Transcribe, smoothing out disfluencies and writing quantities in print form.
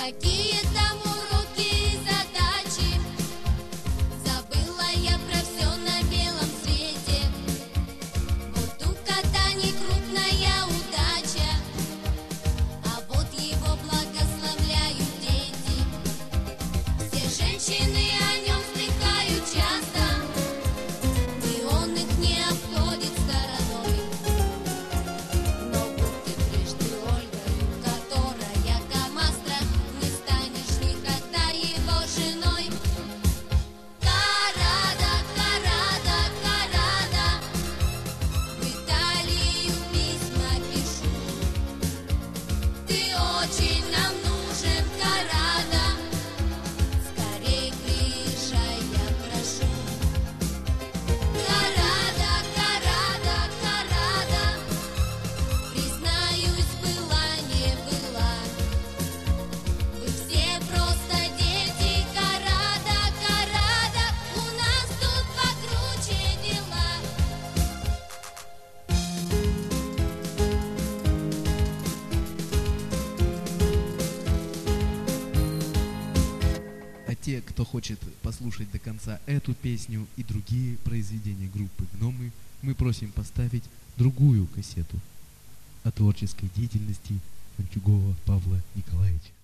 Какие там уроки и задачи? Забыла я про все на белом свете. Вот у кота не крупная удача, а вот его благословляют дети. Все женщины о нем вздыхают часто, и он их не обходит стороной. Но будь ты прежде Ольгою, которая Камастра, не станешь никогда его женой. Карада, Карада, Карада, в Италию письма пишу. Ты очень нам нужен, Карада, скорей приезжай, я прошу. Карада, Карада, Карада, признаюсь, была не была. Вы все просто дети, Карада, Карада, у нас тут покруче дела. А те, кто хочет послушать до конца эту песню и другие произведения группы «Гномы», мы просим поставить другую кассету о творческой деятельности Фантюгова Павла Николаевича.